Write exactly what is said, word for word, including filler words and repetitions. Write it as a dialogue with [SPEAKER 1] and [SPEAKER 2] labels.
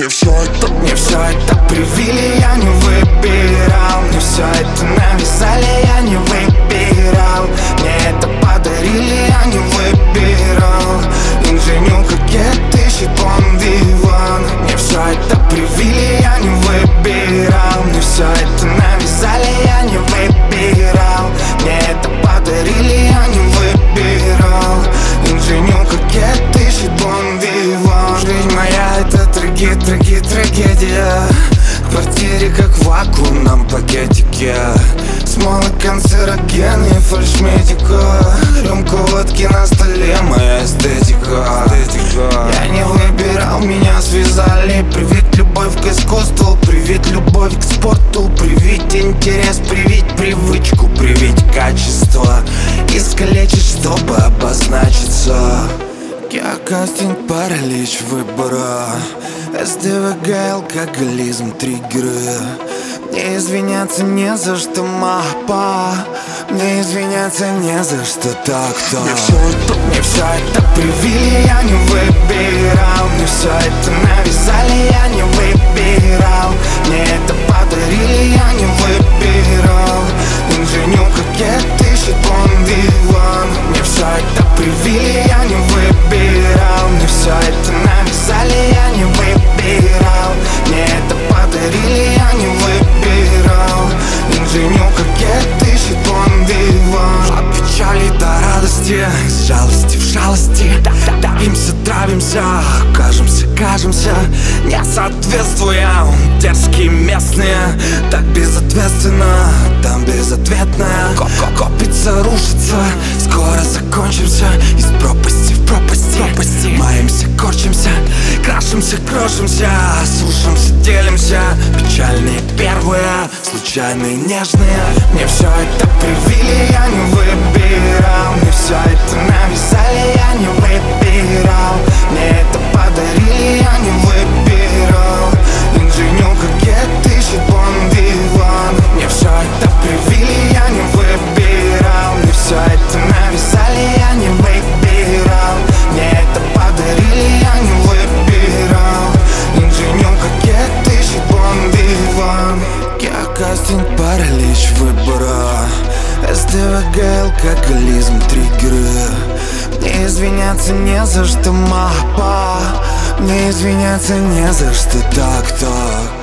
[SPEAKER 1] Мне все это,
[SPEAKER 2] мне все это привили, я не выбирал. Мне все это навязали, я не выбирал. Мне это подарили, я не выбирал. Инженю кокет ищет Бон Виван. Мне все это привили, я не выбирал. Мне все это навязали, я не выбирал. Мне это подарили, я не выбирал. Инженю кокет ищет Бон Виван. Жизнь моя это траги, траги, трагедия. В квартире как в вакуумном пакетике. Смолы, канцерогены, фальшмедика. Рюмка водки на столе, моя эстетика. Я не выбирал, меня связали. Привить любовь к искусству, привить любовь к спорту, привить интерес, привить привычку, привить качество. Искалечить, чтобы обозначиться. Я кастинг, паралич выбора. СДВГ, алкоголизм, триггеры. Мне извиняться не за что, мапа. Мне извиняться не за что, так-то. Мне все это, мне все это привили, я не выбирал. Мне все это навязали, я не выбирал. Мне это подарили, я не выбирал. Инженю кокет ищет Бон Виван. Мне все это привили, я не выбирал. Мне все это навязали, я не выбирал. Мне это подарили, я не выбирал. Инженю кокет ищет Бон Виван. От печали до радости, с жалости в жалости. Давимся, травимся, кажемся, кажемся, не соответствуем. Дерзкие местные, так безответственно, там безответная. Копится, рушится, скоро закончимся. Из пропасти в пропасти, пропасти. Маемся, корчимся, крашимся, крошимся, сушимся, делимся. Печальные первые, случайные, нежные. Мне все это привили, я не выбирал. Мне все это навязали, я не выбирал. Мне это подарили, я не выбирал. Инженю кокет ищет Бон Виван. Мне все это привили, я не выбирал. Мне все это навязали, я не выбирал. Мне это подарили, я не выбирал. Инженю кокет ищет Бон Виван. Я кастинг, паралич выбора. СДВГ, алкоголизм, триггеры. Мне извиняться не за что, мапа. Мне извиняться не за что, так-то.